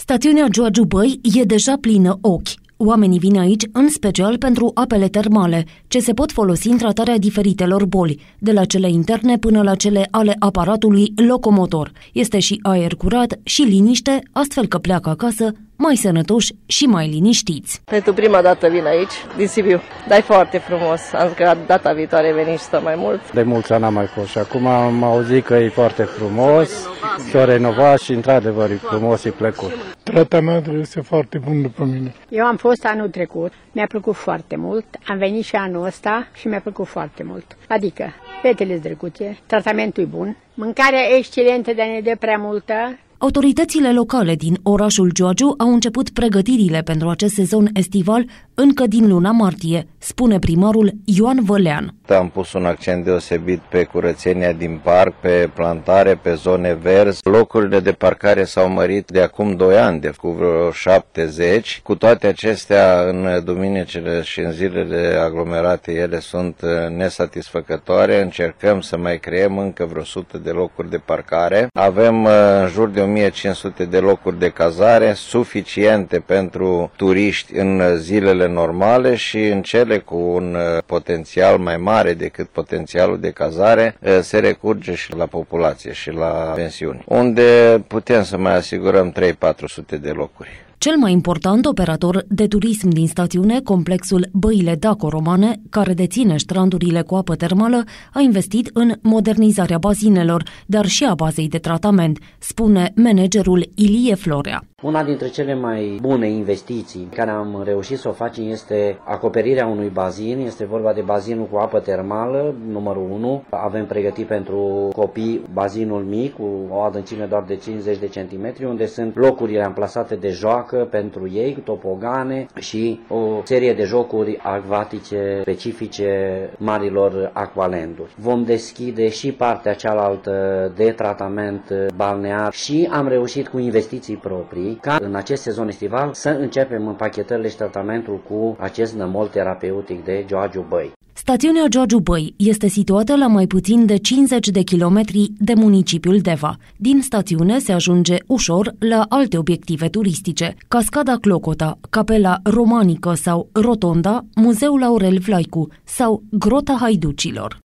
Stațiunea Gioagiu Băi e deja plină ochi. Oamenii vin aici în special pentru apele termale, ce se pot folosi în tratarea diferitelor boli, de la cele interne până la cele ale aparatului locomotor. Este și aer curat și liniște, astfel că pleacă acasă mai sănătoși și mai liniștiți. Pentru prima dată vin aici, din Sibiu. Dar e foarte frumos. Am zis că data viitoare veni și stăm mai mult. De mulți ani am mai fost și acum am auzit că e foarte frumos, s-a renovat și într-adevăr e frumos, e plăcut. Tratamentul este foarte bun după mine. Eu am fost anul trecut, mi-a plăcut foarte mult, am venit și anul ăsta și mi-a plăcut foarte mult. Adică, fetele-s drăguțe, tratamentul e bun, mâncarea excelentă, dar ne dă prea multă. Autoritățile locale din orașul Gioagiu au început pregătirile pentru acest sezon estival încă din luna martie, spune primarul Ioan Vălean. Am pus un accent deosebit pe curățenia din parc, pe plantare, pe zone verzi. Locurile de parcare s-au mărit de acum 2 ani, cu vreo 70. Cu toate acestea, în duminicile și în zilele aglomerate, ele sunt nesatisfăcătoare. Încercăm să mai creăm încă vreo 100 de locuri de parcare. Avem în jur de 1500 de locuri de cazare, suficiente pentru turiști în zilele normale și în cele cu un potențial mai mare decât potențialul de cazare se recurge și la populație și la pensiuni, unde putem să mai asigurăm 300-400 de locuri. Cel mai important operator de turism din stațiune, complexul Băile Daco-Romane, care deține strandurile cu apă termală, a investit în modernizarea bazinelor, dar și a bazei de tratament, spune managerul Ilie Florea. Una dintre cele mai bune investiții care am reușit să o facem este acoperirea unui bazin. Este vorba de bazinul cu apă termală, numărul 1. Avem pregătit pentru copii bazinul mic, cu o adâncime doar de 50 de centimetri, unde sunt locurile amplasate de joacă pentru ei, topogane și o serie de jocuri acvatice specifice marilor aqualanduri. Vom deschide și partea cealaltă de tratament balnear și am reușit cu investiții proprii ca în acest sezon estival să începem împachetările și tratamentul cu acest nămol terapeutic de Gioagiu Băi. Stațiunea Gioagiu Băi este situată la mai puțin de 50 de kilometri de municipiul Deva. Din stațiune se ajunge ușor la alte obiective turistice, Cascada Clocota, Capela Romanică sau Rotonda, Muzeul Aurel Vlaicu sau Grota Haiducilor.